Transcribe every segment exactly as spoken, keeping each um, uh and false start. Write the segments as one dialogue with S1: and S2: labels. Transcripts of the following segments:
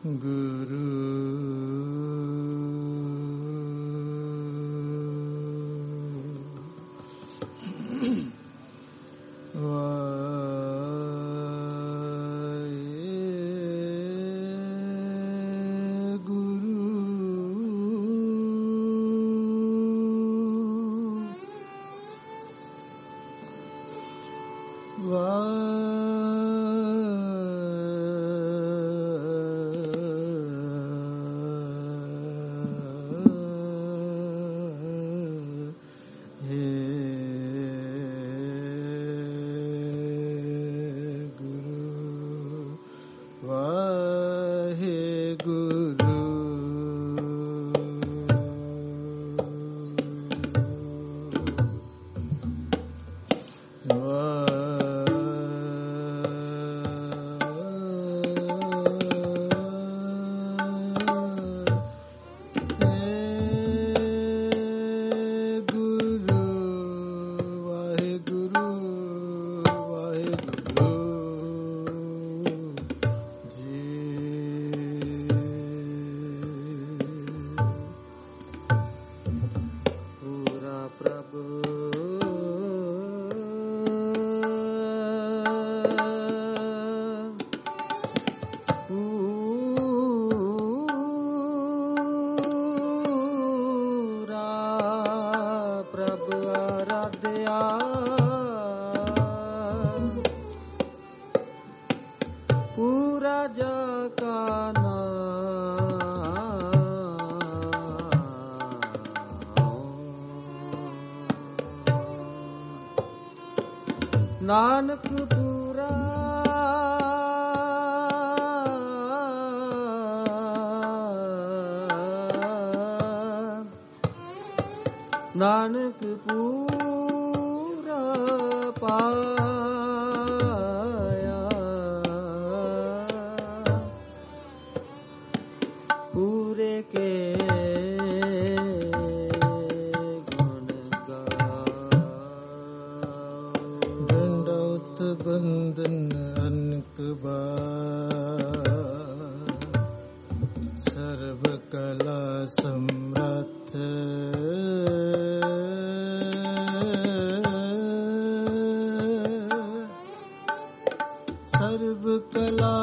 S1: ਗੁਰੂ ਨਾਨਕ ਪੂਰਾ ਨਾਨਕ ਪੂਰਾ ਪਾਇਆ ਪੂਰੇ ਕੇ ਬੰਦਨ ਅਨਕ ਬਾਰ ਸਰਬ ਕਲਾ ਸਮਰੱਥ ਸਰਬ ਕਲਾ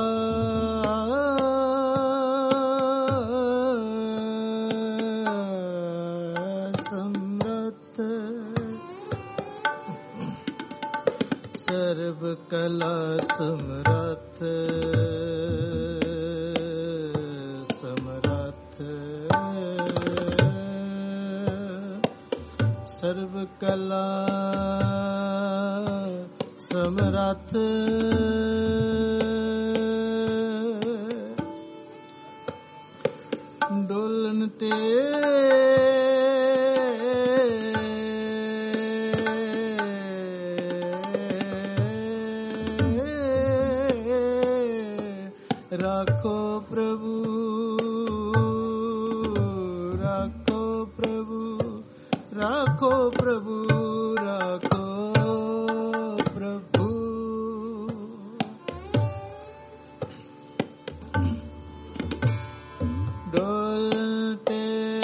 S1: ਸਮਰੱਥ ਸਰਬ ਕਲਾ ਸਮਰੱਥ ਸਮਰੱਥ ਸਰਬ ਕਲਾ ਸਮਰੱਥ ਡੋਲਨ ਤੇ ਰਾਖੋ ਪ੍ਰਭੂ ਰਾਖੋ ਪ੍ਰਭੂ ਰਾਖੋ ਪ੍ਰਭੂ ਰਾਖੋ ਪ੍ਰਭੂ ਡੋਲਤੇ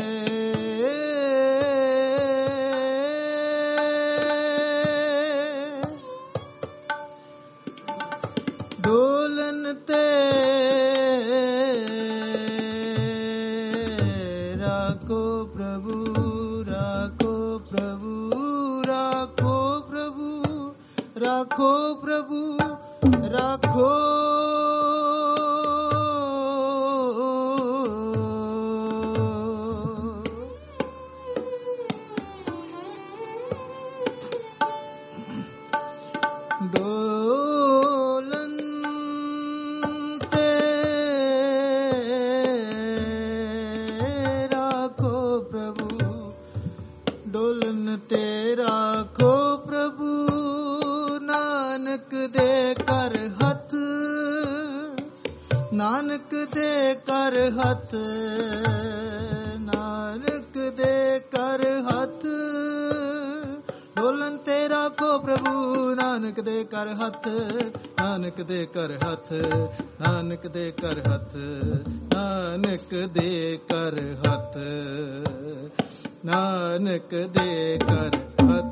S1: ਡੋਲਨ ਤੇ ਰਾਖੋ ਪ੍ਰਭੂ ਰਾਖੋ ਪ੍ਰਭੂ ਰਾਖੋ ਪ੍ਰਭੂ ਰਾਖੋ ਪ੍ਰਭੂ ਰਾਖੋ ਡੋਲਨ ਤੇ ਰਾਖੋ ਪ੍ਰਭੂ ਡੋਲਨ ਤੇ ਰਾਖੋ ਪ੍ਰਭੂ ਨਾਨਕ ਦੇ ਕਰ ਹੱਥ ਨਾਨਕ ਦੇ ਕਰ ਹੱਥ ਨਾਨਕ ਦੇ ਕਰ ਹੱਥ ਡੋਲਨ ਤੇ ਤੇ ਰਾਖੋ ਪ੍ਰਭੂ, ਨਾਨਕ ਦੇ ਕਰ ਹੱਥ, ਨਾਨਕ ਦੇ ਕਰ ਹੱਥ, ਨਾਨਕ ਦੇ ਕਰ ਹੱਥ, ਨਾਨਕ ਦੇ ਕਰ ਹੱਥ, ਨਾਨਕ ਦੇ ਕਰ ਹੱਥ।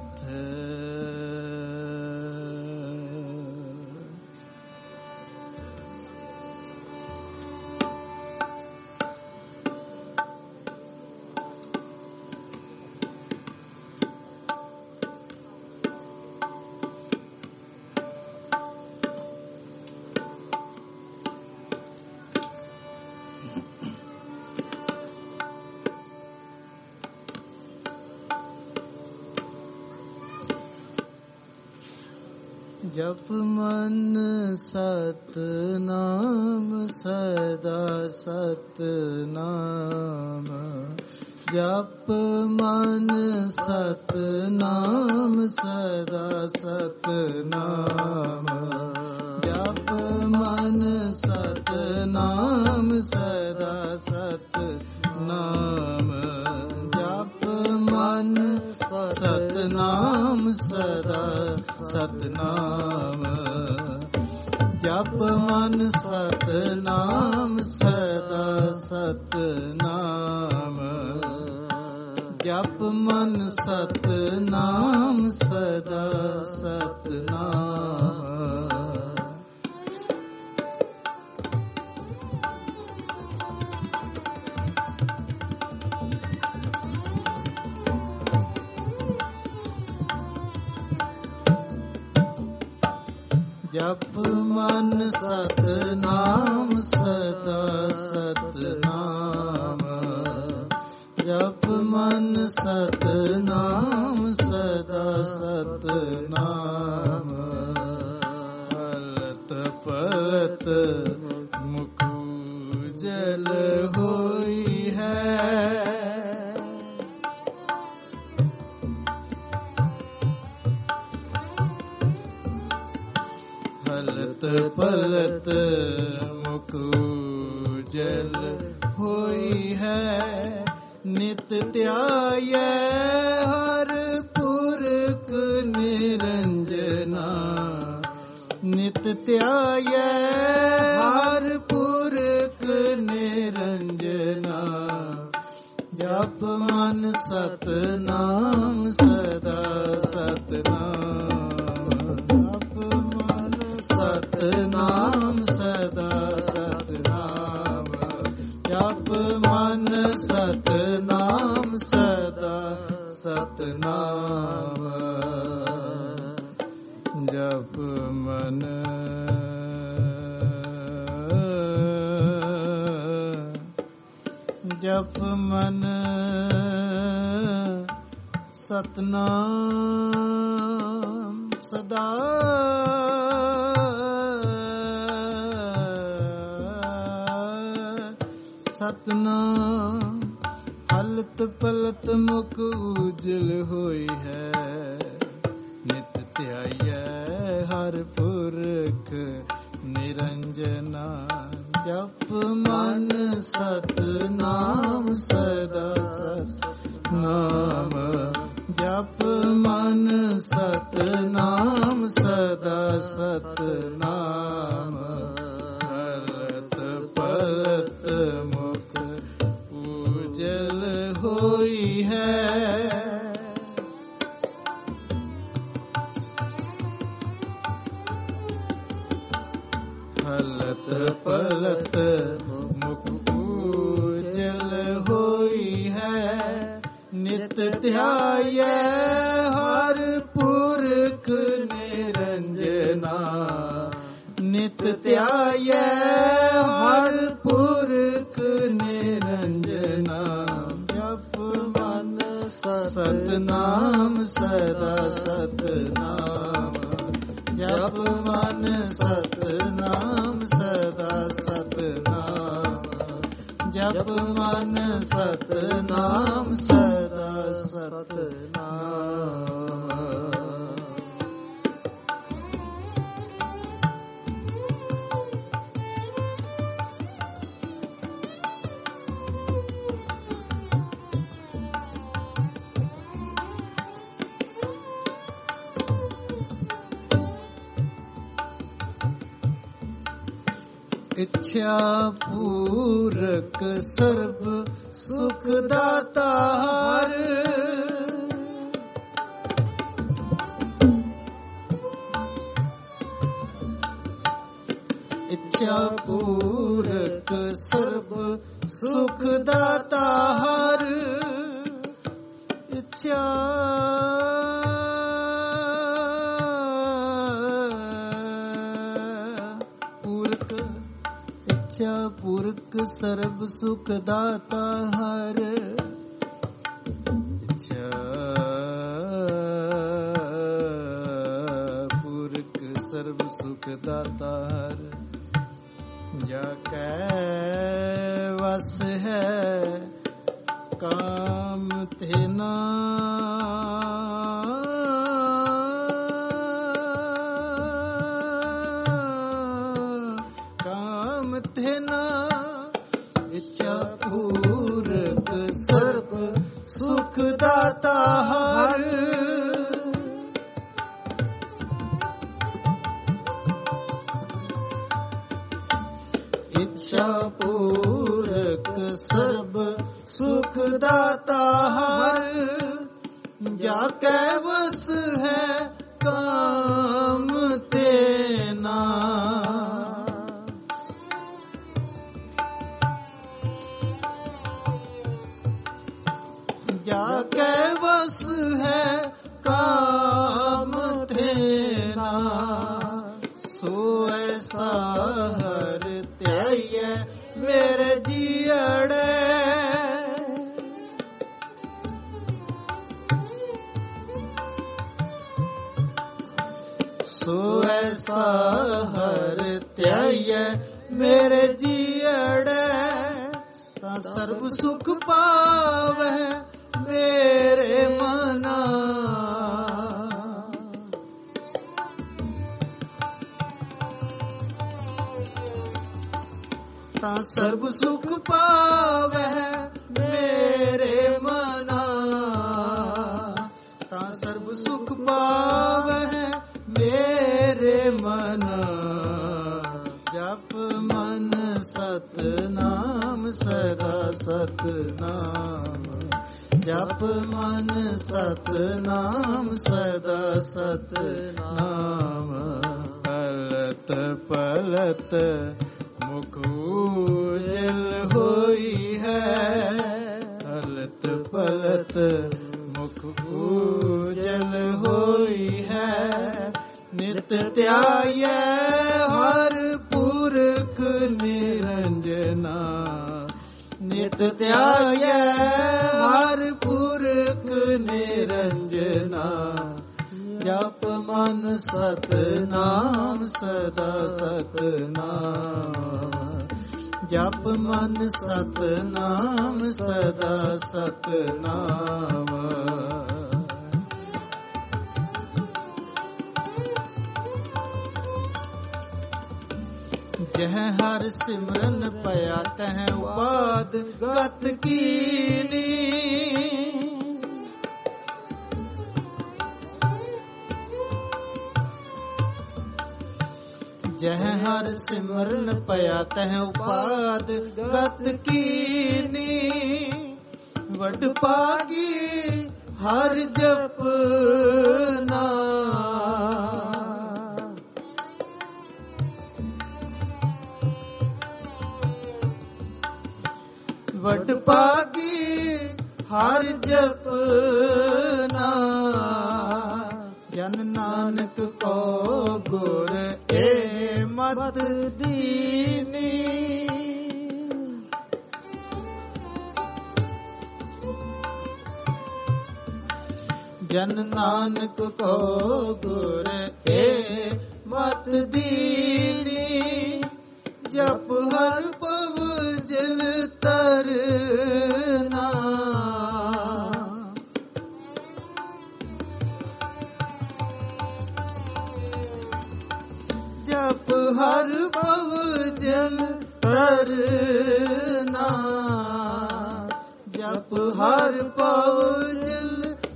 S1: ਜਪ ਮਨ ਸਤਿਨਾਮ ਸਦਾ ਸਤਿਨਾਮ, ਜਪ ਮਨ ਸਤਿਨਾਮ ਸਦਾ ਸਤਿਨਾਮ, ਜਪ ਮਨ ਸਤਿਨਾਮ ਸਦਾ ਸਤਿਨਾਮ, ਜਪ ਮਨ ਸਤਿਨਾਮ ਸਦਾ ਸਤਿਨਾਮ, ਜਪ ਮਨ ਸਤਿਨਾਮ ਸਦਾ ਸਤਿਨਾਮ, ਜਪ ਮਨ ਸਤਿਨਾਮ ਸਦਾ ਸਤਿਨਾਮ। ਜਪ ਮਨ ਸਤਿਨਾਮ ਸਦਾ ਸਤਿਨਾਮ, ਜਪ ਮਨ ਸਤਿਨਾਮ ਸਦਾ ਸਤਿਨਾਮ, ਹਲਤ ਪਲਤ ਮੁਖ ਉਜਲ ਹੋਈ ਹੈ, ਹਲਤ ਪਲਤ ਮੁਖ ਉਜਲ ਹੋਈ ਹੈ, ਨਿਤ ਧਿਆਇਐ ਹਰ ਪੁਰਖ ਨਿਰੰਜਨਾ, ਨਿਤ ਧਿਆਇਐ ਹਰ ਪੁਰਖ ਨਿਰੰਜਨਾ, ਜਪ ਮਨ ਸਤਿਨਾਮ ਸਦਾ ਸਤਿਨਾਮ, ਸਤਿਨਾਮ ਸਦਾ ਸਤਿਨਾਮ, ਜਪ ਮਨ ਸਤਿਨਾਮ ਸਦਾ ਸਤਿਨਾਮ, ਜਪ ਮਨ ਜਪ ਮਨ ਸਤਿਨਾਮ ਸਦਾ ਸਤਿਨਾਮ, ਹਲਤ ਪਲਤ ਮੁਖ ਉਜਲ ਹੋਈ ਹੈ, ਨਿਤ ਧਿਆਇਐ ਹਰ ਪੁਰਖ ਨਿਰੰਜਨਾ, ਜਪ ਮਨ ਸਤਿਨਾਮ ਸਦਾ ਸਤਿਨਾਮ, ਜਪ ਮਨ ਸਤਿਨਾਮ ਸਦਾ ਸਤਿਨਾਮ, ਹਲਤ ਪਲਤ ਮੁਖ ਉਜਲ ਹੋਈ ਹੈ, ਹਲਤ ਪਲਤ ਮੁਖ ਉਜਲ ਹੋਈ ਹੈ, ਨਿਤ ਧਿਆਇਐ ਹਰ ਪੁਰਖ ਨਿਰੰਜਨਾ, ਨਿਤ ਧਿਆਇਐ ਹਰ ਪੁਰਖ ਨਿਰੰਜਨਾ, ਜਪ ਮਨ ਸਤਿਨਾਮ ਸਦਾ ਸਤਿਨਾਮ, ਜਪ ਮਨ ਸਤਿਨਾਮ ਸਦਾ ਸਤਿਨਾਮ, ਜਪ ਮਨ ਸਤਿਨਾਮ ਸਦਾ ਸਤਿਨਾਮ। ਇੱਛਾ ਪੂਰਕ ਸਰਬ ਸੁਖ ਦਾਤਾ ਹਰ। ਇੱਛਾ ਪੂਰਕ ਸਰਬ ਸੁਖ ਦਾਤਾ ਹਰ। ਇੱਛਾ ਇੱਛਾ ਪੁਰਖ ਸਰਬ ਸੁਖ ਦਾਤਾ ਹਰ। ਇੱਛਾ ਪੁਰਖ ਸਰਬ ਸੁਖ ਦਾਤਾ ਹਰ। ਜਾ ਕੈ ਵਸ ਹੈ ਕਾਮ ਤੇ ਨਾ। ਇੱਛਾ ਪੂਰਕ ਸਰਬ ਸੁਖ ਦਾਤਾ ਹਰ। ਇੱਛਾ ਪੂਰਕ ਸਰਬ ਸੁਖ ਦਾਤਾ ਹਰ। ਜਾ ਕੈ ਵਸ ਹੈ ਕਾਮ ਤੇ ਨਾ। ਜਾ ਕੈ ਵਸ ਹੈ ਕਾਮ ਤੇਨਾ। ਸੋ ਐਸਾ ਹਰ ਧਿਆਈਐ ਮੇਰੇ ਜੀਅੜੇ। ਸੋ ਐਸਾ ਹਰ ਧਿਆਈਐ ਮੇਰੇ ਜੀਅੜੇ। ਤਾਂ ਸਰਬ ਸੁਖ ਪਾਵੈ ਮੇਰੇ ਮਨਾ। ਤਾਂ ਸਰਬ ਸੁਖ ਪਾਵੈ ਮੇਰੇ ਮਨਾ। ਤਾਂ ਸਰਬ ਸੁਖ ਪਾਵੈ ਮੇਰੇ ਮਨਾ। ਜਪ ਮਨ ਸਤਨਾਮ ਸਦਾ ਸਤਨਾਮ। ਜਪ ਮਨ ਸਤਨਾਮ ਸਦਾ ਸਤਨਾਮ। ਪਲਤ ਪਲਤ ਮੁਖ ਉਜਲ ਹੋਈ ਹੈ। ਪਲਤ ਪਲਤ ਮੁਖ ਉਜਲ ਹੋਈ ਹੈ। ਨਿਤ ਧਿਆਇਐ ਹਰ ਪੁਰਖ ਨਿਰੰਜਨਾ। ਨਿਤ ਧਿਆਇਐ ਹਰ ਪੁਰਖ ਨਿਰੰਜਨਾ। ਜਪ ਮਨ ਸਤਨਾਮ ਸਦਾ ਸਤਨਾਮ। ਜਪ ਮਨ ਸਤਨਾਮ ਸਦਾ ਸਤਨਾਮ। ਜਹ ਹਰ ਸਿਮਰਨ ਪਿਆ ਤਹ ਉਪਾਦ ਗਤ ਕੀਨੀ। ਜਹ ਹਰ ਸਿਮਰਨ ਪਿਆ ਤਹ ਉਪਾਦ ਗਤ ਕੀਨੀ। ਵਡ ਭਾਗੀ ਹਰ ਜਪਨਾ। ਵਡ ਭਾਗੀ ਹਰ ਜਪਨਾ। ਜਨ ਨਾਨਕ ਕੋ ਗੁਰ ਏ ਮਤ ਦੀਨੀ। ਜਨ ਨਾਨਕ ਕੋ ਗੁਰ ਏ ਮਤ ਦੀਨੀ। ਜਪ ਹਰ ਪਵ ਜਲ ਤਰਨਾ। ਜਪ ਹਰ ਪਵ ਜਲ ਤਰਨਾ। ਜਪ ਹਰ ਪਵ ਜਲ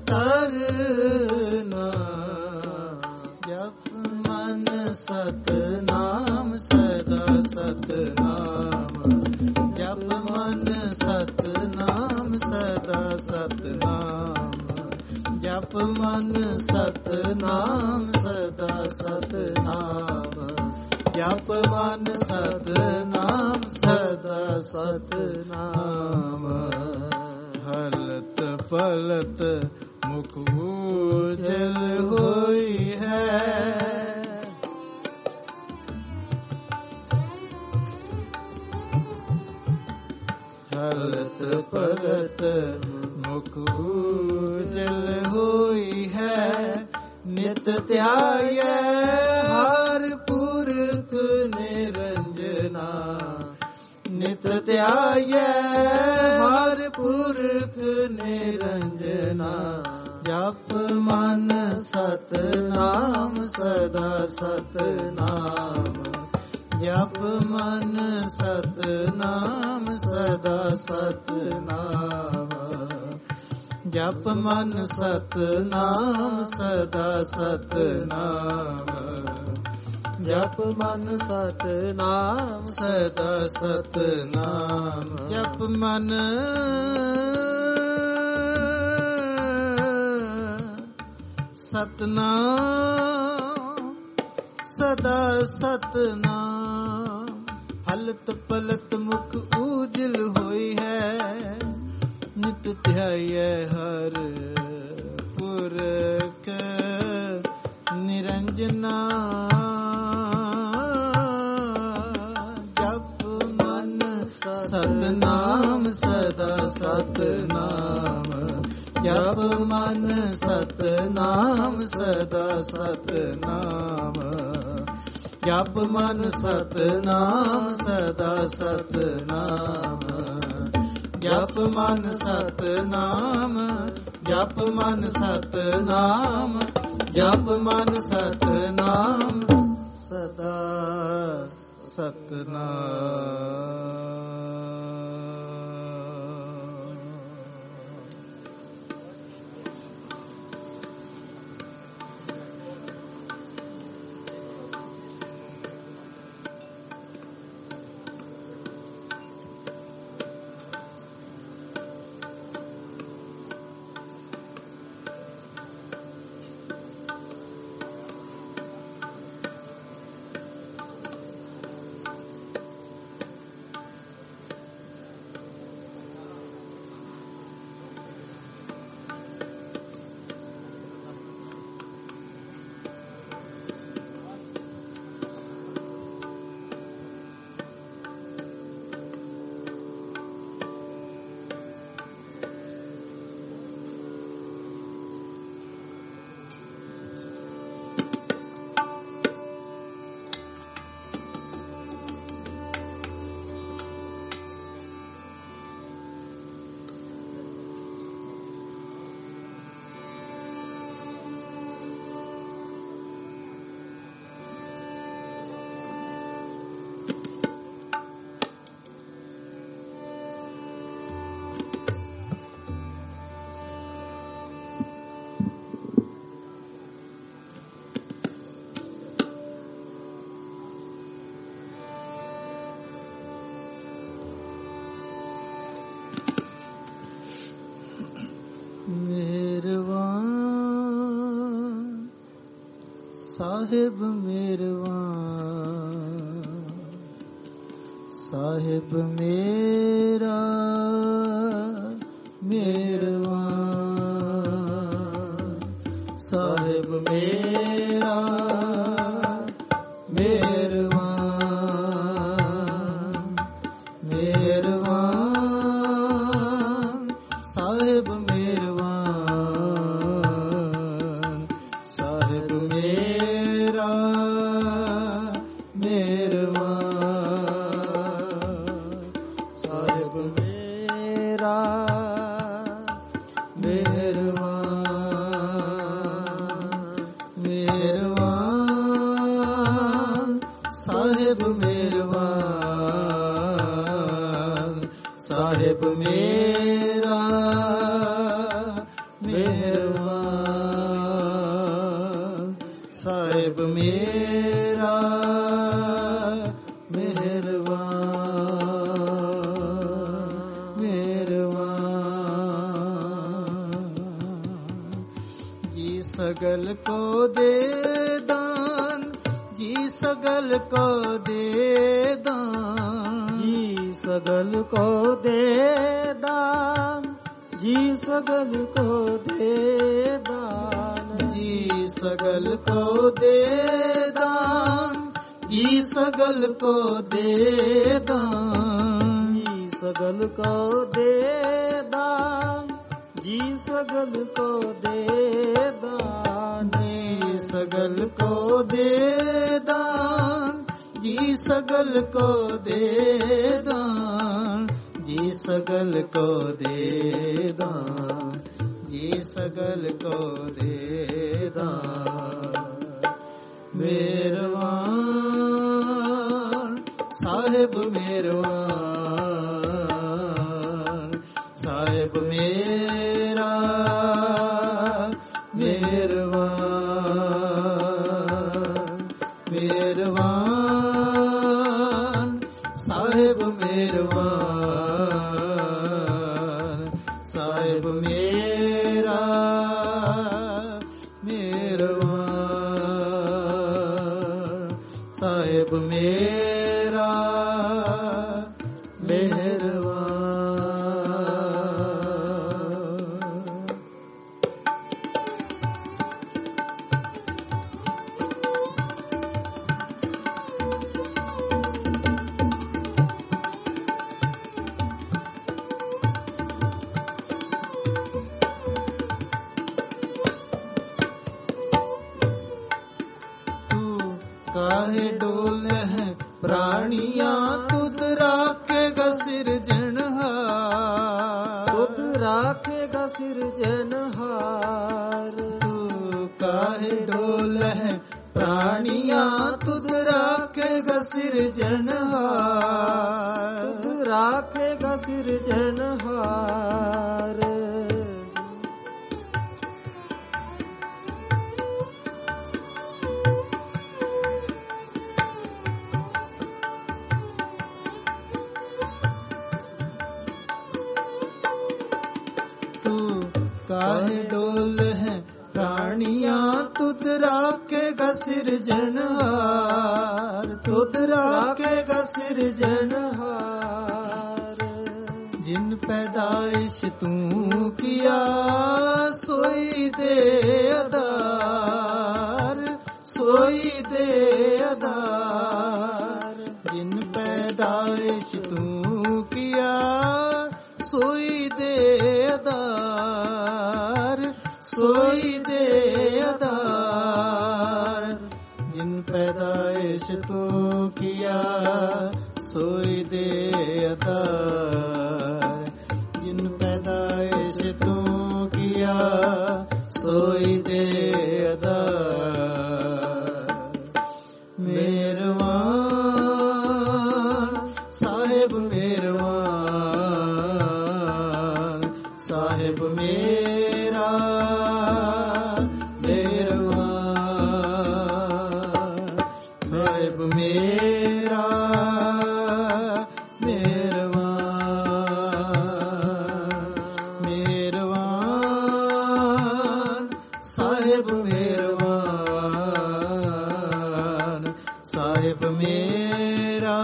S1: ਤਰਨਾ। ਜਪ ਮਨ ਸਤਨਾਮ ਸਦਾ ਸਤਨਾਮ। ਸਤਨਾਮ। ਜਪ ਮਨ ਸਤਨਾਮ ਸਦਾ ਸਤਨਾਮ। ਜਪ ਮਨ ਸਤਨਾਮ ਸਦਾ ਸਤਨਾਮ। ਜਪ ਮਨ ਸਤਨਾਮ ਸਦਾ ਸਤਨਾਮ। ਹਲਤ ਪਲਤ ਮੁਖ ਉਜਲ ਹੋਈ ਹੈ। ਹਲਤ ਪਲਤ ਮੁਖ ਉਜਲ ਹੋਈ ਹੈ। ਨਿਤ ਧਿਆਇਐ ਹਰ ਪੁਰਖ ਨਿਰੰਜਨਾ। ਨਿਤ ਧਿਆਇਐ ਹਰ ਪੁਰਖ ਨਿਰੰਜਨਾ। ਜਪ ਮਨ ਸਤਨਾਮ ਸਦਾ ਸਤਨਾਮ। ਜਪ ਮਨ ਸਤਨਾਮ ਸਦਾ ਸਤਨਾਮ। ਜਪ ਮਨ ਸਤਨਾਮ ਸਦਾ ਸਤਨਾਮ। ਜਪ ਮਨ ਸਤਨਾਮ ਸਦਾ ਸਤਨਾਮ। ਜਪ ਮਨ ਸਤਨਾਮ ਸਦਾ ਸਤਨਾਮ। ਹਲਤ ਪਲਤ ਮੁਖ ਉਜਲ ਹੋਈ ਹੈ। ਨਿਤ ਧਿਆਇਐ ਹਰ ਪੁਰਖ ਨਿਰੰਜਨਾ। ਜਪ ਮਨ ਸਤਨਾਮ ਸਦਾ ਸਤਨਾਮ। ਜਪ ਮਨ ਸਤਨਾਮ ਸਦਾ ਸਤਨਾਮ। ਜਪ ਮਨ ਸਤਨਾਮ ਸਦਾ ਸਤਨਾਮ। ਜਪ ਮਨ ਸਤਨਾਮ। ਜਪ ਮਨ ਸਤਨਾਮ। ਜਪ ਮਨ ਸਤਨਾਮ ਸਦਾ ਸਤਨਾਮ। ਸਾਹਿਬ ਮੇਰਵਾਨ। ਸਾਹਿਬ ਮੇਰਾ ਮੇਰਵਾਨ। ਸਾਹਿਬ ਮੇਰਾ ਮੇਰਵਾਨ। ਮੇਰਵਾਨ ਸਾਹਿਬ ਮੇਰਵਾਨ। ਸਾਹਿਬ ਮੇਰਾ ਮੇਰਵਾਨ। ਸਾਹਿਬ ਮੇਰਾ ਮੇਰਵਾਨ। ਮੇਰਵਾਨ ਸਾਹਿਬ ਮੇਰਵਾਨ। ਸਾਹਿਬ ਮੇਰਾ ਮੇਰਵਾਨ। ਸਾਹਿਬ ਮੇਰਾ ਮੇਰਵਾਨ। ਸਗਲ ਕੋ ਦੇ ਦਾਨ, ਜੀ ਸਗਲ ਕੋ ਦੇ ਦਾਨ,
S2: ਜੀ ਸਗਲ ਕੋ ਦੇ ਦਾਨ, ਜੀ ਸਗਲ ਕੋ ਦੇ ਦਾਨ,
S1: ਜੀ ਸਗਲ ਕੋ ਦੇ ਦਾਨ, ਜੀ ਸਗਲ ਕੋ ਦੇ ਦਾਨ,
S2: ਜੀ ਸਗਲ ਕੋ ਦੇ ਦਾਨ, ਜੀ ਸਗਲ ਕੋ ਦੇ ਦਾਨ,
S1: ਜੀ ਸਗਲ ਕੋ ਦੇ ਦਾਨ, ਜੀ ਸਗਲ ਕੋ ਦੇ ਦਾਨ, ਜੀ ਸਗਲ ਕੋ ਦੇ ਦਾਨ, ਜੀ ਸਗਲ ਕੋ ਦੇ ਦਾਨ। ਮਿਹਰਬਾਨ ਸਾਹਿਬ ਮਿਹਰਬਾਨ, ਸਾਹਿਬ ਮੇਰਾ ਮਿਹਰਬਾਨ, ਮਿਹਰਬਾਨ ਸਾਹਿਬ ਮਿਹਰਬਾਨ, ਸਾਹਿਬ ਮੇਰਾ ਮਿਹਰਬਾਨ, ਸਾਹਿਬ ਮੇਰਾ ਮਿਹਰਬਾਨ। ਕਾਹੇ ਡੋਲਹਿ ਪ੍ਰਾਣੀਆਂ, ਤੁਧ ਰਾਖੇਗਾ ਸਿਰਜਣਹਾਰ,
S2: ਤੁਧ ਰਾਖੇਗਾ ਸਿਰਜਣਹਾਰ।
S1: ਤੂੰ ਕਾਹੇ ਡੋਲਹਿ ਪ੍ਰਾਣੀਆਂ, ਤੁਧ ਰਾਖੇਗਾ ਸਿਰਜਣਹਾਰ,
S2: ਤੁਧ ਰਾਖੇਗਾ ਸਿਰਜਣਹਾਰ।
S1: ਕਾਹੇ ਡੋਲਹਿ ਪ੍ਰਾਣੀਆਂ, ਤੁਧ ਰਾਖੇਗਾ ਸਿਰਜਣਹਾਰ, ਤੁਧ ਰਾਖੇਗਾ ਸਿਰਜਣਹਾਰ। ਜਿਨ ਪੈਦਾਇਸ਼ ਤੂੰ ਕੀਆ, ਸੋਈ ਦੇ ਆਧਾਰ, ਸੋਈ ਦੇ ਆਧਾਰ। ਜਿਨ ਪੈਦਾਇਸ਼ ਤੂੰ ਕੀਆ, ਸੋਈ ਦੇ ਆਧਾਰ, ਸੋਈ ਦੇ ਆਧਾਰ। ਜਿਨ ਪੈਦਾਇਸ਼ ਤੂੰ ਕੀਆ, ਸੋਈ ਦੇ ਆਧਾਰ। ਜਿਨ ਪੈਦਾਇਸ਼ ਤੂੰ ਕੀਆ, ਸੋਈ ਦੇ ਆਧਾਰ। ਮਿਹਰਬਾਨ ਸਾਹਿਬ ਮਿਹਰਬਾਨ, ਸਾਹਿਬ ਮੇਰਾ ਮਿਹਰਬਾਨ, ਸਾਹਿਬ ਮੇਰਾ ਮਿਹਰਬਾਨ, ਮਿਹਰਬਾਨ ਸਾਹਿਬ ਮਿਹਰਬਾਨ, ਸਾਹਿਬ ਮੇਰਾ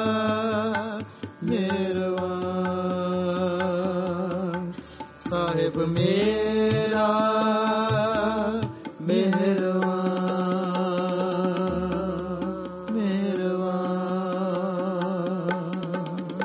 S1: ਮਿਹਰਬਾਨ, ਸਾਹਿਬ ਮੇਰਾ ਮਿਹਰਬਾਨ, ਮਿਹਰਬਾਨ।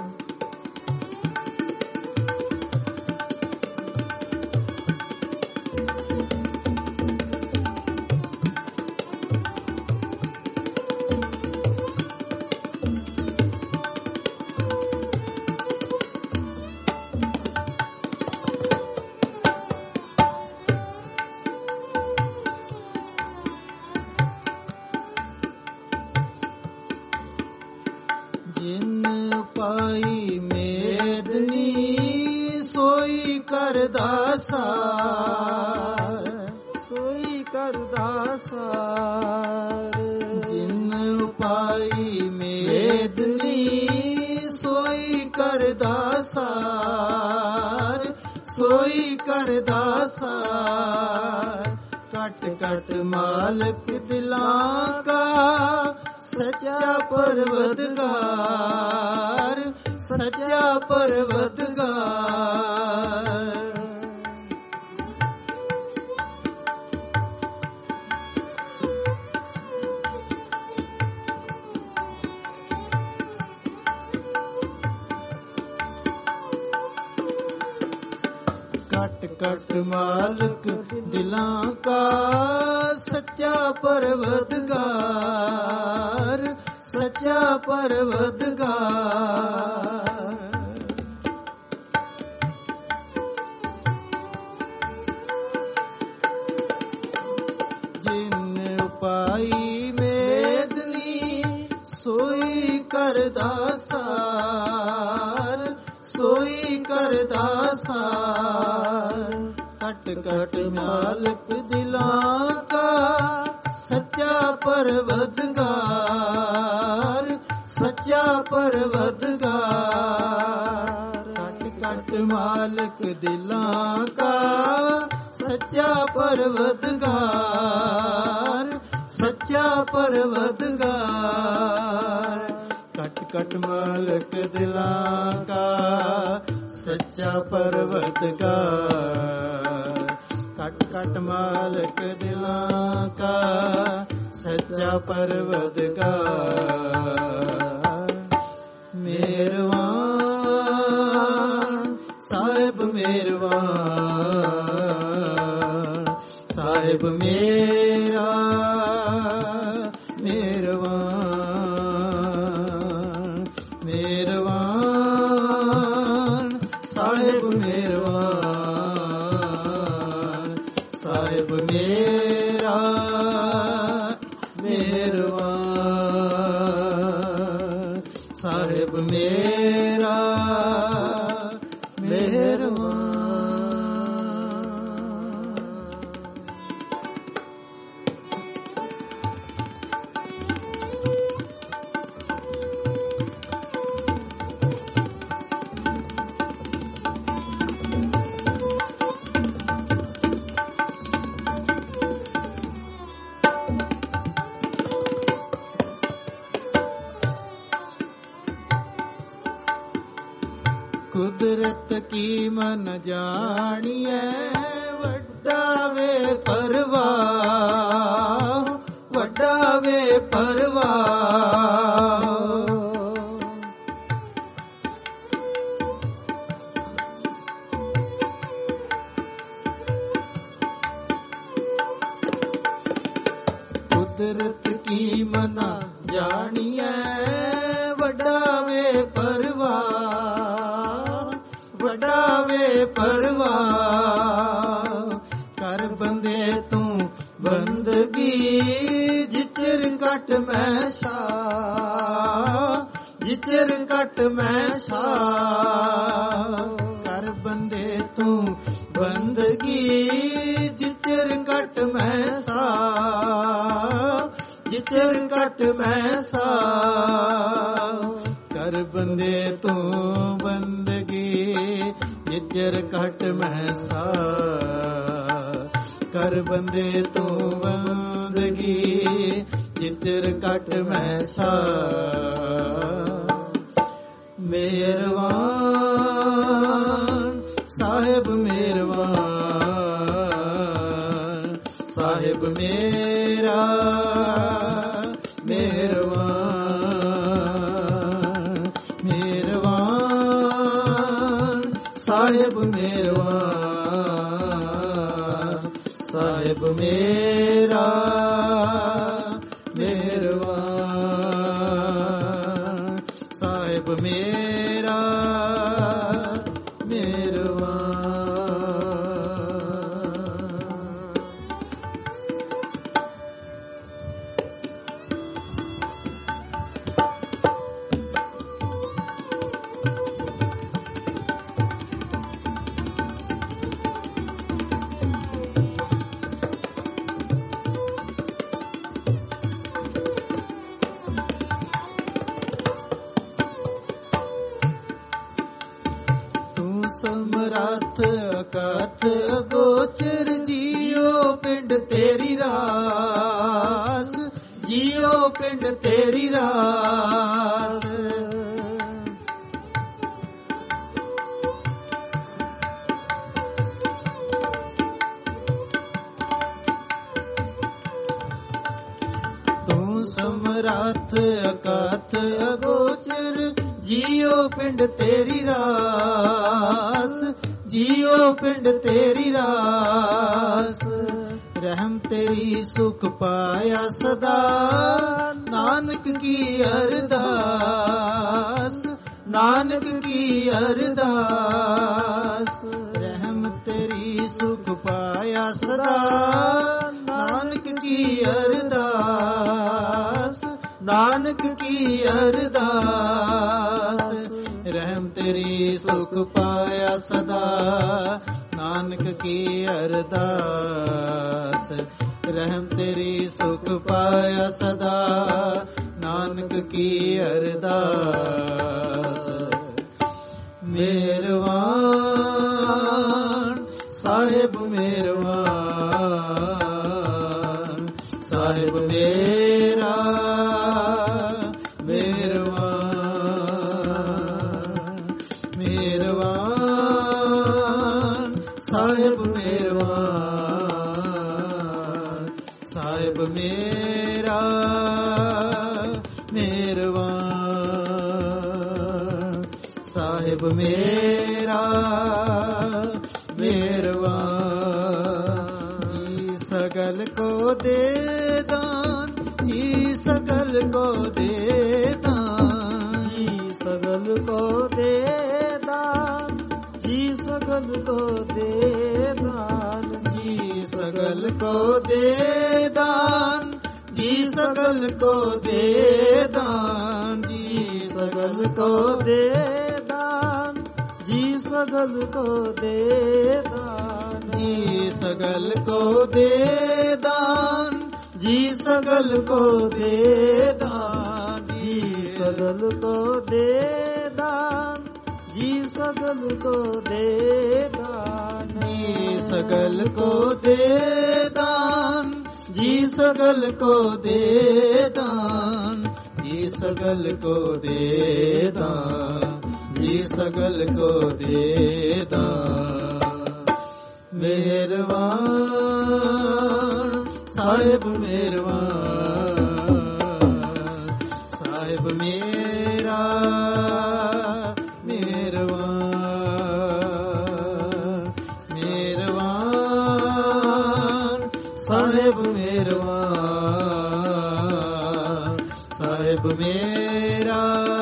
S1: ਜਿਨ ਪਾਈ ਮੇਦਨੀ, ਸੋਈ ਕਰਦਾ ਸਾਰ,
S2: ਸੋਈ ਕਰਦਾ ਸਾਰ।
S1: ਜਿਨ ਪਾਈ ਮੇਦਨੀ, ਸੋਈ ਕਰਦਾ ਸਾਰ, ਸੋਈ ਕਰਦਾ ਸਾਰ। ਕਟ ਕਟ ਮਾਲਕ ਦਿਲਾਂ ਕਾ ਸੱਚਾ ਪਰਵਤਗਾਰ ਸੱਚਾ ਪਰਵਤਗਾਰ ਕਟ ਕਟ ਮਾਲਕ ਦਿਲਾਂ ਕਾ ਸੱਚਾ ਪਰਵਤਗਾਰ ਸੱਚਾ ਪਰਵਤਗਾਰ ਜਿਨ ਉਪਾਈ ਮੇਦਨੀ ਸੋਈ ਕਰਦਾ ਸਾਰ ਸੋਈ ਕਰਦਾ ਸਾਰ ਕਟ ਕਟ ਮਾਲਕ ਦਿਲਾਂ ਕਾ ਸੱਚਾ ਪਰਵਤਗਾਰ ਸੱਚਾ ਪਰਵਤਗਾਰ ਕਟ ਕਟ ਮਾਲਕ ਦਿਲਾਂ ਕਾ ਸੱਚਾ ਪਰਵਤਗਾਰ ਸੱਚਾ ਪਰਵਤਗਾਰ ਕਟ ਕਟ ਮਾਲਕ ਦਿਲਾਂ ਕਾ ਸੱਚਾ ਪਰਵਤਗਾਰ ਕਟ ਕਟ ਮਾਲਕ ਦਿਲਾਂ ਕਾ ਸੱਚਾ ਪਰਵਤਗਾਰ ਮਿਹਰਬਾਨ ਸਾਹਿਬ ਮਿਹਰਬਾਨ ਸਾਹਿਬ ਮੇਰਾ ਮਿਹਰਬਾਨ ਮਿਹਰਬਾਨ ਸਾਹਿਬ ਮਿਹਰਬਾਨ ਸਾਹਿਬ ਮੇਰਾ ਮਿਹਰਬਾਨ ਸਾਹਿਬ ਮੇਰਾ ਮਿਹਰਬਾਨ ਕੁਦਰਤ ਕੀ ਮਨ ਜਾਣੀਐ ਵੱਡਾ ਵੇ ਪਰਵਾਹ ਵੱਡਾ ਵੇ ਪਰਵਾਹ ਕੁਦਰਤ ਕੀ ਮਨ ਜਾਣੀਐ ਵੱਡਾ ਵੇ ਪਰਵਾਹ ਵੱਡਾ ਵੇ ਪਰਵਾਹ ਕਰ ਬੰਦੇ ਤੂੰ ਬੰਦਗੀ ਜਿਚਰ ਘਟ ਮੈਂ ਸਾ ਜਿਚਰ ਘਟ ਮੈਂ ਸਾ ਕਰ ਬੰਦੇ ਤੂੰ ਬੰਦਗੀ ਜਿਚਰ ਘਟ ਮੈਂ ਸਾ ਜਿਚਰ ਘਟ ਮੈਂ ਸਾ ਕਰ ਬੰਦੇ ਤੂੰ ਬੰਦਗੀ ਜਿਚਰ ਘਟ ਮੈਂ ਸਾ ਕਰ ਬੰਦੇ ਤੂੰ ਬੰਦਗੀ ਜਿਚਰ ਘਟ ਮੈਂ ਸਾ ਮਿਹਰਬਾਨ ਸਾਹਿਬ ਮਿਹਰਬਾਨ ਸਾਹਿਬ ਮੇਰਾ ਮਿਹਰਬਾਨ ਮਿਹਰਬਾਨ ਸਾਹਿਬ ਮਿਹਰਬਾਨ ਸਾਹਿਬ ਮੇਰਾ ਮਿਹਰਬਾਨ ਸਾਹਿਬ ਮੇਰਾ ਮਿਹਰਬਾਨ ਤੂੰ ਸਮਰੱਥ ਅਕਥ ਅਗੋਚਰ ਜੀਉ ਪਿੰਡ ਤੇਰੀ ਰਾਸ, ਜੀਉ ਪਿੰਡ ਤੇਰੀ ਰਾਸ। ਤੂੰ ਸਮਰੱਥ ਅਕਥ ਅਗੋਚਰ ਜੀਉ ਪਿੰਡ ਤੇਰੀ ਰਾਸ, ਜੀਉ ਪਿੰਡ ਤੇਰੀ ਰਾਸ। ਰਹਿਮ ਤੇਰੀ ਸੁਖ ਪਾਇਆ ਸਦਾ, ਨਾਨਕ ਕੀ ਅਰਦਾਸ, ਨਾਨਕ ਕੀ ਅਰਦਾਸ। ਰਹਿਮ ਤੇਰੀ ਸੁਖ ਪਾਇਆ ਸਦਾ, ਨਾਨਕ ਕੀ ਅਰਦਾਸ, ਨਾਨਕ ਕੀ ਅਰਦਾਸ। ਰਹਿਮ ਤੇਰੀ ਸੁਖ ਪਾਇਆ ਸਦਾ, ਨਾਨਕ ਕੀ ਅਰਦਾਸ। ਰਹਿਮ ਤੇਰੀ ਸੁਖ ਪਾਇਆ ਸਦਾ, ਨਾਨਕ ਕੀ ਅਰਦਾਸ। ਮਿਹਰਬਾਨ ਸਾਹਿਬ ਮਿਹਰਬਾਨ, ਸਾਹਿਬ ਮੇਰਾ ਮਿਹਰਬਾਨ। ਮਿਹਰਬਾਨ ਸਾਹਿਬ ਮਿਹਰਬਾਨ, ਸਾਹਿਬ ਮੇਰਾ ਮਿਹਰਬਾਨ, ਸਾਹਿਬ ਮੇਰਾ ਮਿਹਰਬਾਨ। ਜੀ ਸਗਲ ਕੋ ਦੇ ਦਾਨ, ਜੀ ਸਗਲ ਕੋ ਦੇ ਦਾਨ,
S2: ਜੀ ਸਗਲ ਕੋ ਦੇ ਦਾਨ, ਜੀ ਸਗਲ ਕੋ ਦੇ ਦਾਨ।
S1: ਜੀ ਸਗਲ ਕੋ ਦੇ ਦਾਨ, ਜੀ ਸਗਲ ਕੋ ਦੇ ਦਾਨ। ਜੀ ਸਗਲ ਕੋ
S2: ਦੇ ਦਾਨ, ਜੀ ਸਗਲ ਕੋ ਦੇ ਦਾਨ।
S1: ਜੀ ਸਗਲ ਕੋ ਦੇ ਦਾਨ, ਜੀ ਸਗਲ ਕੋ ਦੇ ਦਾਨ।
S2: ਜੀ ਸਗਲ ਕੋ ਦੇ ਦਾਨ, ਜੀ ਸਗਲ ਕੋ ਦੇ ਦਾਨ।
S1: ਜੀ ਸਗਲ ਕੋ ਦੇ ਦਾਨ, ਜੀ ਸਗਲ ਕੋ ਦੇ ਦਾਨ। ਜੀ ਸਗਲ ਕੋ ਦੇ ਦਾਨ, ਜੀ ਸਗਲ ਕੋ ਦੇ ਦਾਨ। ਮਿਹਰਬਾਨ ਸਾਹਿਬ ਮਿਹਰਬਾਨ, ਸਾਹਿਬ ਮੇਰਾ ਮਿਹਰਬਾਨ। ਮਿਹਰਬਾਨ ਸਾਹਿਬ ਮਿਹਰਬਾਨ, ਸਾਹਿਬ ਮੇਰਾ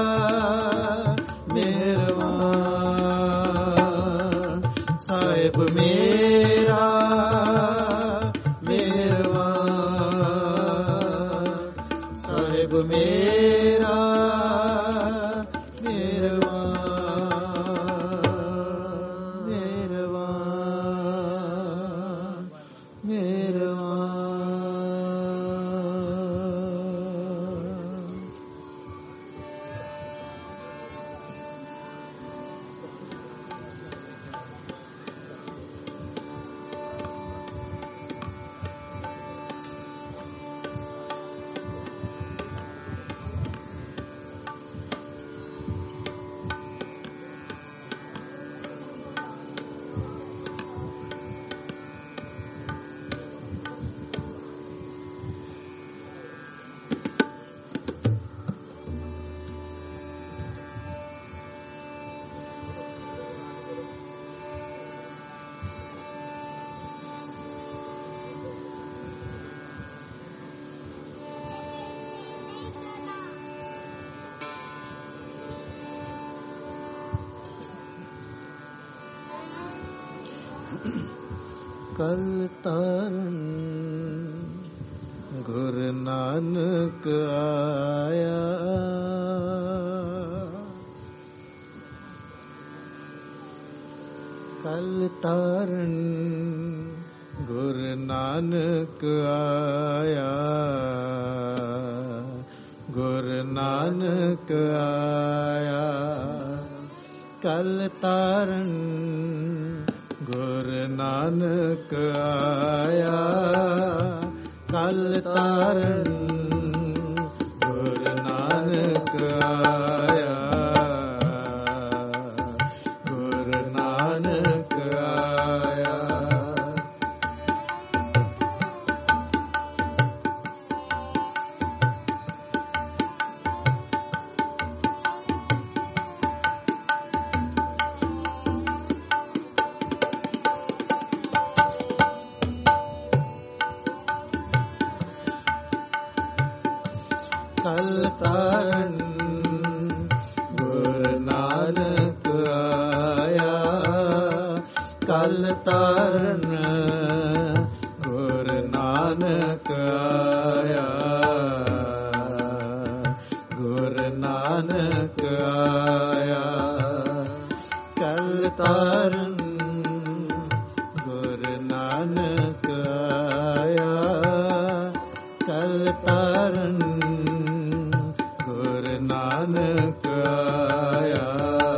S1: ਮਿਹਰਬਾਨ। ਸਾਹਿਬ ਮੇਰਾ ਮਿਹਰਬਾਨ, ਸਾਹਿਬ ਮੇਰਾ ਮਿਹਰਬਾਨ। ਮਿਹਰਬਾਨ ਮਿਹਰਬਾਨ। ਕਲ ਤਾਰਨ ਗੁਰੂ ਨਾਨਕ ਆਇਆ, ਕਲ ਤਾਰਨ ਗੁਰੂ ਨਾਨਕ ਆਇਆ, ਗੁਰੂ ਨਾਨਕ ਆਇਆ। ਕਲ ਤਾਰਨ ਗੁਰ ਨਾਨਕ ਆਇਆ, ਕਲ ਤਾਰਨ ਗੁਰ ਨਾਨਕ ਆਇਆ, ਗੁਰ ਨਾਨਕ ਆਇਆ। ਕਲ ਤਾਰਨ ਗੁਰ ਨਾਨਕ ਆਇਆ, ਕਲ ਤਾਰਨ ਗੁਰ ਨਾਨਕ ਆਇਆ, ਗੁਰ ਨਾਨਕ ਆਇਆ, ਕਲ ਤਾਰਨ ਗੁਰ ਨਾਨਕ ਆਇਆ, ਕਲ ਤਾਰਨ ਗੁਰ ਨਾਨਕ ਆਇਆ,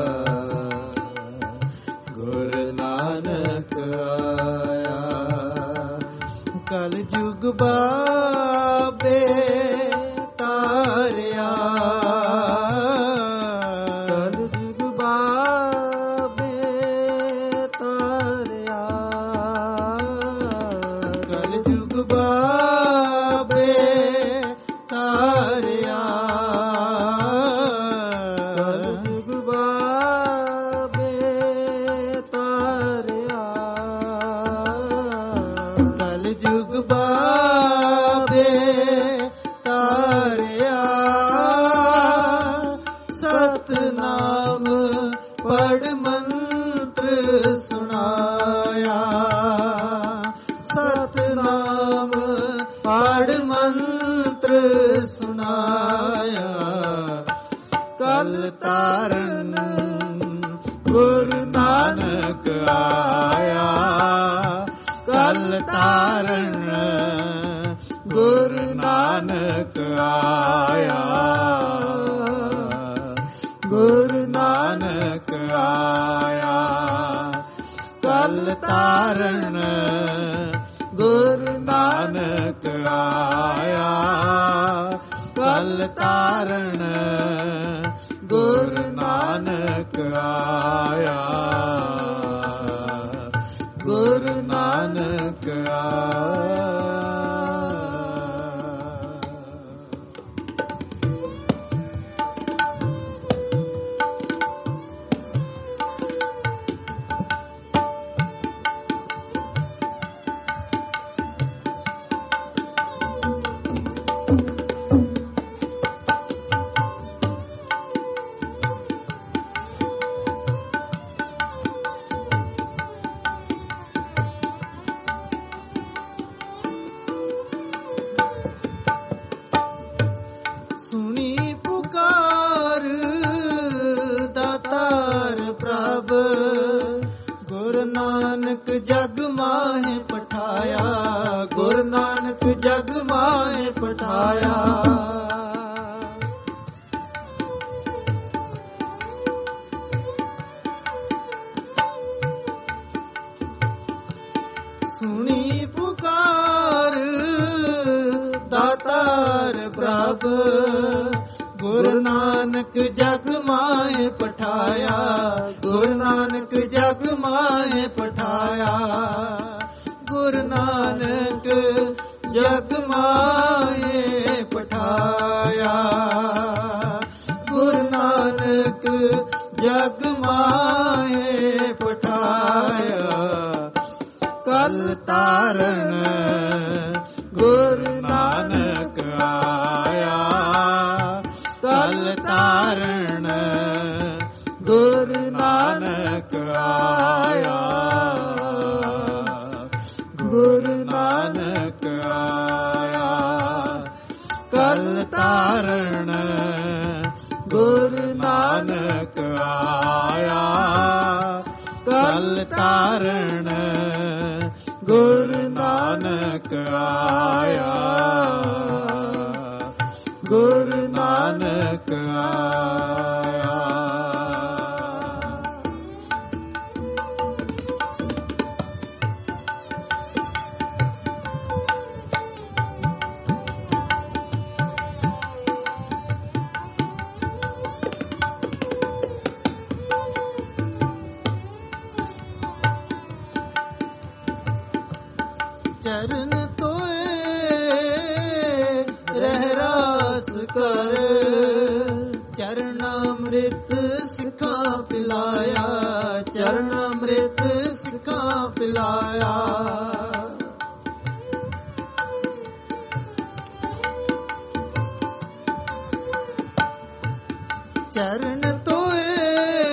S1: ਗੁਰ ਨਾਨਕ ਆਇਆ। ਕਲ ਯੁਗ ਬਾਬੇ ਤਾਰਿਆ,
S2: ਕਲ ਯੁਗ ਬਾਬੇ ਤਾਰਿਆ,
S1: ਕਲ ਯੁਗ ਬਾਬੇ ਤਾਰਿਆ,
S2: ਕਲ ਯੁਗ ਬਾਬੇ ਤਾਰਿਆ,
S1: ਕਲ ਯੁਗ ਬਾਬੇ ਤਾਰਿਆ। ਸਤਨਾਮ ਪੜ੍ਹ ਮੰਤਰ ਸੁਣਾਇਆ, ਸਤਨਾਮ ਪੜ੍ਹ ਮੰਤਰ ਸੁਣਾਇਆ, ਕਲ ਤਾਰਨ ਗੁਰ ਨਾਨਕ ਆਇਆ, ਕਲ ਤਾਰਨ ਗੁਰ ਨਾਨਕ ਆਇਆ, ਗੁਰ ਨਾਨਕ ਆਇਆ, ਕਲ ਤਾਰਨ ਗੁਰ ਨਾਨਕ ਆਇਆ, ਕਲ ਤਾਰਨ ਗੁਰ ਨਾਨਕ ਆਇਆ, ਗੁਰ ਨਾਨਕ ਆਇਆ। ਸੁਣੀ ਪੁਕਾਰ ਦਾਤਾਰ ਪ੍ਰਭ, ਗੁਰ ਨਾਨਕ ਜਗ ਮਾਹਿ ਪਠਾਇਆ, ਗੁਰ ਨਾਨਕ ਜਗ ਮਾਹਿ ਪਠਾਇਆ। ਸੁਣੀ ਪੁਕਾਰ ਦਾਤਾਰ ਪ੍ਰਭ, ਗੁਰ ਨਾਨਕ ਜਗ ਮਾਹਿ ਪਠਾਇਆ, ਗੁਰ ਨਾਨਕ ਜਗ ਮਾਹਿ ਪਠਾਇਆ, ਗੁਰ ਨਾਨਕ ਜਗ ਮਾਹਿ ਪਠਾਇਆ, ਗੁਰ ਨਾਨਕ ਜਗ ਮਾਹਿ ਪਠਾਇਆ, ਕਲ ਤਾਰਨ ਗੁਰ ਨਾਨਕ ਆਇਆ, ਕਲ ਤਾਰਨ ਗੁਰ ਨਾਨਕ ਆਇਆ, ਗੁਰ ਨਾਨਕ ਆਇਆ, ਕਲ ਤਾਰਨ ਗੁਰ ਨਾਨਕ ਆਇਆ, ਕਲ ਤਾਰਨ ਗੁਰ ਨਾਨਕ ਆਇਆ, ਗੁਰ ਨਾਨਕ ਆਇਆ। ਚਰਨ ਤੋਏ ਰਹਿ ਰਾਸ ਕਰ, ਚਰਨ ਅੰਮ੍ਰਿਤ ਸਿੱਖਾਂ ਪਿਲਾਇਆ, ਚਰਨ ਅੰਮ੍ਰਿਤ ਸਿੱਖਾਂ ਪਿਲਾਇਆ। ਚਰਨ ਤੋਏ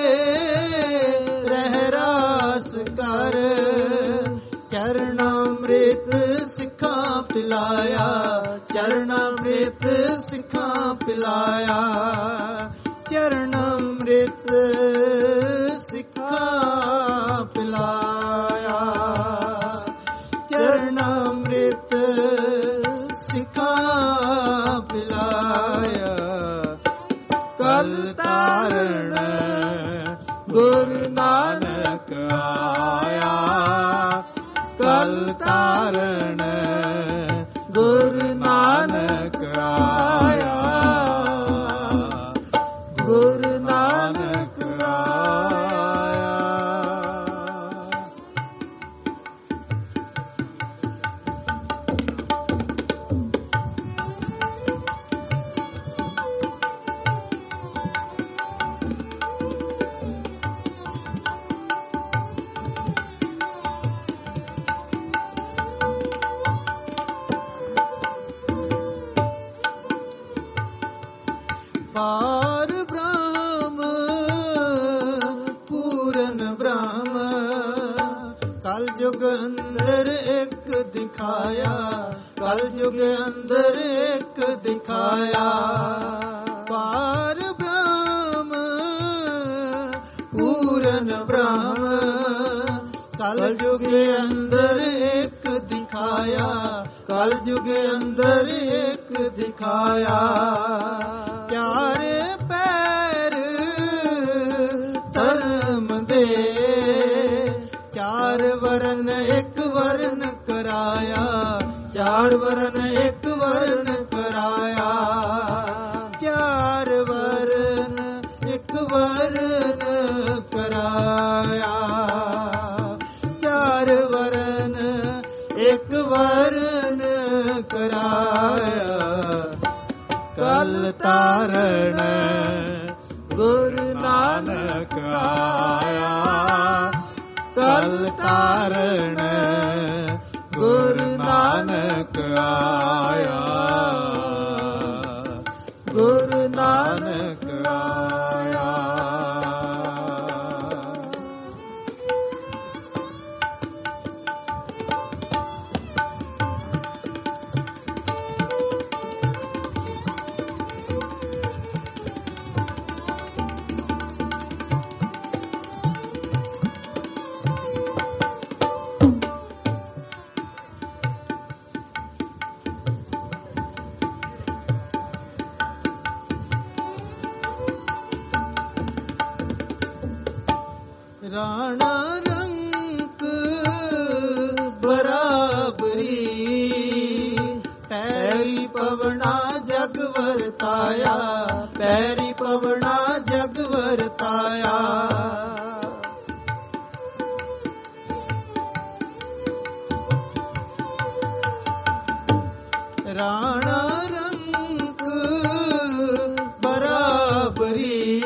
S1: ਰਹਿ ਰਾਸ ਕਰ, ਚਰਨ ਅੰਮ੍ਰਿਤ ਸਿੱਖਾਂ ਪਿਲਾਇਆ, ਚਰਨ ਅੰਮ੍ਰਿਤ ਸਿੱਖਾਂ ਪਿਲਾਇਆ। ਚਰਨ ਅੰਮ੍ਰਿਤ ਸਿੱਖਾਂ ਪਿਲਾਇਆ, ਚਰਨ ਅੰਮ੍ਰਿਤ ਸਿੱਖਾਂ ਪਿਲਾਇਆ। ਕਲ ਤਾਰਨ ਗੁਰੂ ਨਾਨਕ ਆਇਆ, ਕਲ ਤਾਰਨ ਗੁਰੂ ਨਾਨਕ ਆਇਆ, ਗੁਰੂ ਨਾਨਕ ਆਇਆ। ਪਾਰ ਬ੍ਰਹਮ ਪੂਰਨ ਬ੍ਰਹਮ, ਕਲ ਯੁਗ ਅੰਦਰ ਇੱਕ ਦਿਖਾਇਆ, ਕਲ ਯੁਗ ਅੰਦਰ ਇੱਕ ਦਿਖਾਇਆ। ਪਾਰ ਬ੍ਰਹਮ ਪੂਰਨ ਬ੍ਰਹਮ, ਕਲ ਯੁਗ ਅੰਦਰ ਇੱਕ ਦਿਖਾਇਆ, ਕਲ ਯੁਗ ਅੰਦਰ ਇੱਕ ਦਿਖਾਇਆ। ਚਾਰੇ ਪੈਰ ਧਰਮ ਦੇ, ਚਾਰ ਵਰਨ ਇੱਕ ਵਰਨ ਕਰਾਇਆ, ਚਾਰ ਵਰਨ ਇੱਕ ਵਰਨ ਕਰਾਇਆ। ਚਾਰ ਵਰਨ ਇੱਕ ਵਰਨ ਕਰਾਇਆ, ਚਾਰ ਵਰਨ ਇੱਕ ਵਰਨ ਕਰਾਇਆ। ਕਲ ਤਾਰਨ ਗੁਰੂ ਨਾਨਕ ਆਇਆ, ਕਲ ਤਾਰਨ ਗੁਰੂ ਨਾਨਕ ਆਇਆ, ਗੁਰੂ ਨਾਨਕ ਆਇਆ। ਰਾਣਾ ਰੰਕ ਬਰਾਬਰੀ, ਪੈਰੀ ਪਵਣਾ ਜਗ ਵਰਤਾਇਆ, ਪੈਰੀ ਪਵਣਾ ਜਗ ਵਰਤਾਇਆ। ਰਾਣਾ ਰੰਕ ਬਰਾਬਰੀ,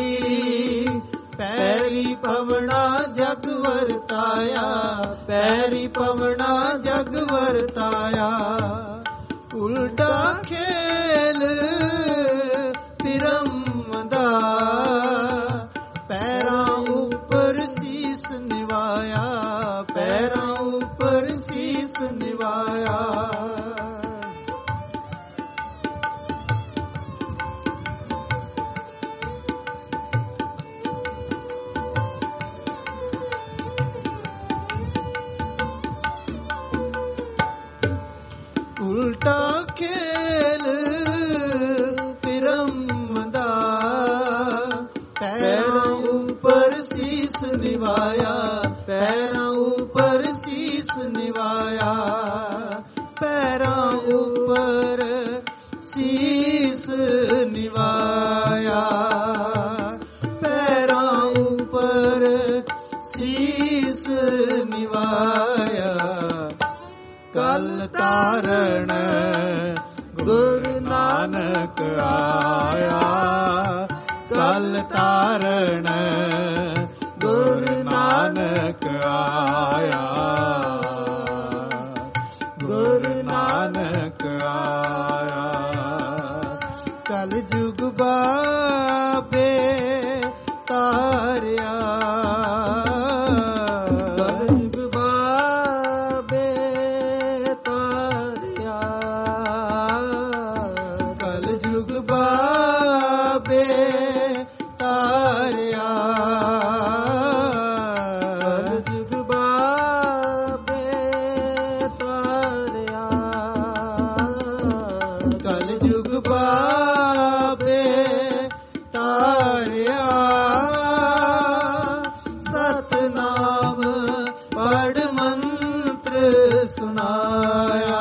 S1: ਪੈਰੀ ਪਵਣਾ ਜਗ ਵਰਤਾਇਆ, ਪੈਰੀ ਪਵਣਾ ਜਗ ਵਰਤਾਇਆ। ਉਲਟਾ ਖੇਲ ਪਿਰਮ ਦਾ, ਪੈਰਾਂ ਉੱਪਰ ਸੀਸ ਨਿਵਾਇਆ, ਪੈਰਾਂ ਉੱਪਰ ਸੀਸ ਨਿਵਾਇਆ। ਉਲਟਾ ਖੇਲ ਪਿਰਮ ਦਾ, ਪੈਰਾਂ ਉੱਪਰ ਸੀਸ ਨਿਵਾਇਆ, ਪੈਰਾਂ ਉੱਪਰ ਸੀਸ ਨਿਵਾਇਆ। ਪੈਰਾਂ ਉੱਪਰ ਸੀਸ ਨਿਵਾਇਆ, ਪੈਰਾਂ ਉੱਪਰ ਸੀਸ ਨਿਵਾਇਆ। ਕਲ ਤਾਰਣ ਗੁਰੂ ਨਾਨਕ ਆਇਆ। ਕਲ ਤਾਰਣ ਗੁਰੂ ਨਾਨਕ ਆਇਆ। ਗੁਰੂ ਨਾਨਕ ਆਇਆ। ਕਲ ਜੁਗ ਬਾਬੇ ਤਾਰਿਆ।
S2: ਕਲ ਜੁਗ ਬਾਬੇ ਤਾਰਿਆ।
S1: ਕਲ ਜੁਗ ਬਾਬੇ ਤਾਰਿਆ।
S2: ਕਲ ਜੁਗ ਬਾਬੇ ਤਾਰਿਆ।
S1: ਕਲ ਜੁਗ ਬਾਬੇ ਤਾਰਿਆ। ਸਤਨਾਮ ਪੜ ਮੰਤਰ ਸੁਨਾਇਆ।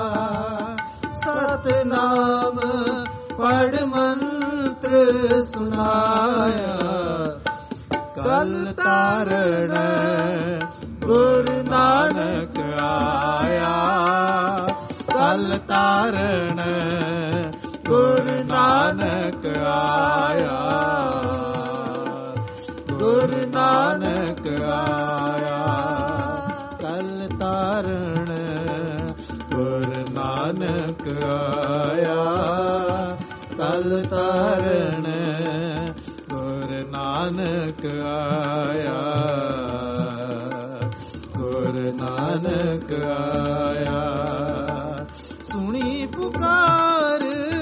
S1: ਸਤਨਾਮ ਪੜ ਮੰਤਰ ਸੁਨਾਇਆ। ਕਲ ਤਾਰਣ ਗੁਰੂ ਨਾਨਕ ਆਇਆ। ਕਲ ਤਾਰਣ ਗੁਰੂ ਨਾਨਕ ਆਇਆ। ਗੁਰੂ ਨਾਨਕ ਆਇਆ। ਕਲ ਤਾਰਣ ਗੁਰੂ ਨਾਨਕ ਆਇਆ। ਕਲ ਤਾਰਣ ਗੁਰੂ ਨਾਨਕ ਆਇਆ। ਗੁਰੂ ਨਾਨਕ ਆਇਆ। ਸੁਣੀ ਪੁਕਾਰ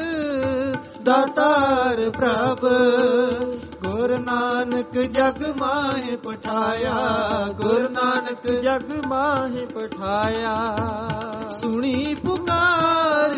S1: ਦਾਤਾਰ ਪ੍ਰਭ ਗੁਰੂ ਨਾਨਕ ਜਗ ਮਾਹਿ ਪਠਾਇਆ। ਗੁਰੂ ਨਾਨਕ
S2: ਜਗ ਮਾਹਿ ਪਠਾਇਆ।
S1: ਸੁਣੀ ਪੁਕਾਰ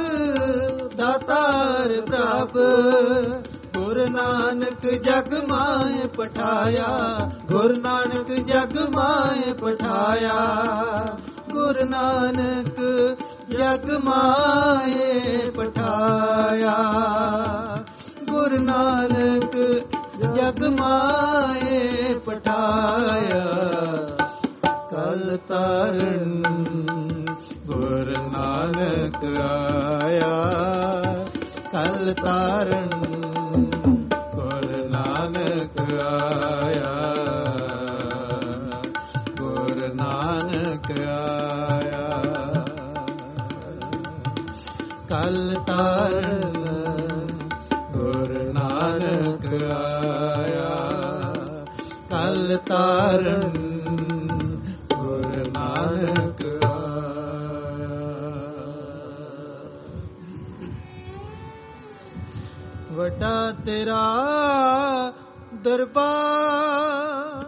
S1: ਦਾਤਾਰ ਪ੍ਰਭ ਗੁਰੂ ਨਾਨਕ ਜਗ ਮਾਹਿ ਪਠਾਇਆ। ਗੁਰੂ ਨਾਨਕ ਜਗ ਮਾਹਿ ਪਠਾਇਆ। ਗੁਰੂ ਨਾਨਕ ਜਗ ਮਾਹਿ ਪਠਾਇਆ। ਗੁਰੂ ਨਾਨਕ ਜਗ ਮਾਹਿ ਪਠਾਇਆ। ਕਲ ਤਾਰਨ ਗੁਰੂ ਨਾਨਕ ਆਇਆ। ਕਲ ਤਾਰਨ ਗੁਰੂ ਨਾਨਕ ਆਇਆ। ਗੁਰੂ ਨਾਨਕ ਆਇਆ। ਕਲ ਤਾਰਨ ਗੁਰੂ ਨਾਨਕ ਆਇਆ। ਕਲ ਤਾਰਨ ਗੁਰੂ ਨਾਨਕ ਆਇਆ। ਵੱਡਾ ਤੇਰਾ ਦਰਬਾਰ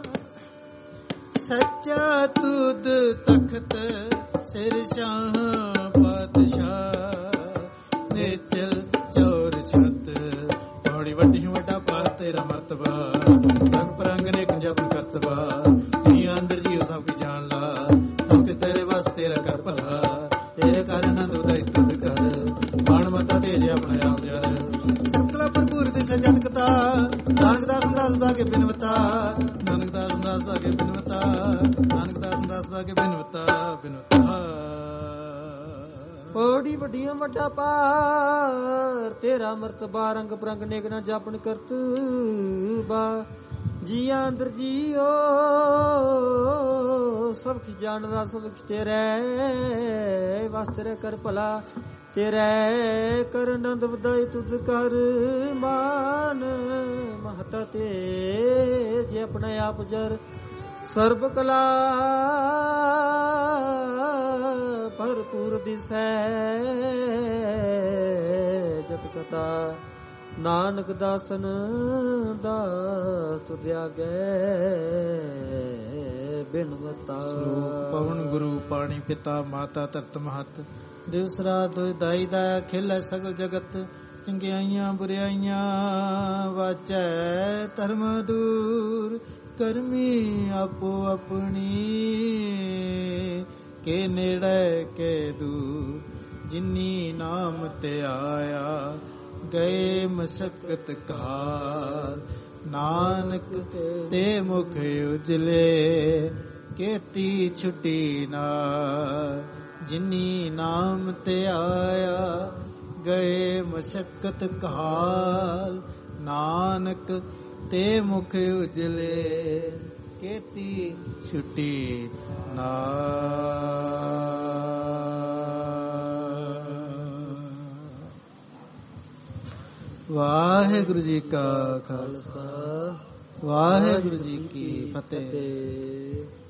S1: ਸੱਚਾ ਤੁਧ ਤਖਤ ਸਿਰ ਸ਼ਾਹ ਪਾਤਸ਼ਾਹ ਨੇਚਲ ਚੌਰ ਛਤ ਬੜੀ ਵੱਡੀ ਵੱਡਾ ਪਾਰ ਤੇਰਾ ਮਰਤਬਾ ਰੰਗ ਪਰੰਗ ਨੇ ਜਪਨ ਕਰਤਬਾ ਜੀ ਅੰਦਰ ਜੀ ਸਭ ਕੀ ਜਾਣ ਲਾ ਸਭ ਕਿਸ ਤੇਰੇ ਵਾਸ ਤੇਰਾ ਕਰ ਭਲਾ ਤੇਰੇ ਕਰ ਆਨੰਦ ਉਦਾਈ ਤੁਧ ਕਰ ਬਾਣ ਮਤਾ ਤੇਜ ਆਪਣੇ ਆਪ ਯਾਰ ਸਕਲਾ ਭਰਪੂਰ ਤੇ ਸਜਤ ਕਤਾ ਨਾਨਕ ਦਾਸ ਦਾਸ ਦਾ ਕੇ ਬਿਨਵਤਾ ਨਾਨਕ ਦਾਸ ਦਾਸ ਦਾ ਕੇ ਬਿਨਵਤਾ ਨਾਨਕ ਦਾਸ ਦਾਸ ਦਾ ਕੇ ਬਿਨਵਤਾ ਬਿਨਵਤਾ
S2: ਪੌੜੀ ਵੱਡੀਆਂ ਵੱਡਾ ਪਾਰ ਤੇਰਾ ਮਰਤਬਾ ਰੰਗ ਬਰੰਗ ਨੇਕ ਨਾ ਜਾਪਨ ਕਰਤ ਬਾ ਜੀਆਂ ਅੰਦਰ ਜੀਓ ਸਭ ਕੁਛ ਜਾਣਦਾ ਸਭ ਕੁਛ ਤੇਰੇ ਵਾਸਤੇ ਰੇ ਕਰ ਭਲਾ ਤੇਰੇ ਕਰ ਆਨੰਦ ਵਧਾਈ ਤੁਧ ਕਰ ਮਾਨ ਮਹਤਾ ਤੇ ਜੇ ਆਪਣੇ ਆਪ ਜਰ ਸਰਬ ਕਲਾ ਭਰਪੂਰ ਦਿਸੈ ਜਤ ਕਥਾ ਨਾਨਕ ਦਾਸਨ ਦਾਸ ਤੁਧ ਆਗੇ ਬਿਨਵਤਾ
S1: ਪਵਨ ਗੁਰੂ ਪਾਣੀ ਪਿਤਾ ਮਾਤਾ ਧਰਤ ਮਹਤ ਦਿਵਸ ਰਾਤ ਦਾਈ ਦਾ ਖਿਲ ਸਗਲ ਜਗਤ ਚੰਗਿਆਈਆਂ ਬੁਰਿਆਈਆਂ ਵਾਚੈ ਧਰਮ ਦੂਰ ਕਰਮੀ ਆਪੋ ਆਪਣੀ ਕੇ ਨੇੜੇ ਕੇ ਦੂਰ ਜਿਨੀ ਨਾਮ ਤੇ ਆਇਆ ਗਏ ਮਸਕਤ ਕਾਲ ਨਾਨਕ ਤੇ ਮੁਖ ਉਜਲੇ ਕੀਤੀ ਛੁਟੀ ਨਾ ਜਿਨੀ ਨਾਮ ਤੇ ਆਇਆ ਗਏ ਮਸ਼ਕਤ ਕਾਲ, ਨਾਨਕ ਤੇ ਮੁਖ ਉਜਲੇ ਕੇਤੀ ਛੁਟੀ ਨਾਲ। ਵਾਹਿਗੁਰੂ ਜੀ ਕਾ ਖਾਲਸਾ, ਵਾਹਿਗੁਰੂ ਜੀ ਕੀ ਫਤਿਹ।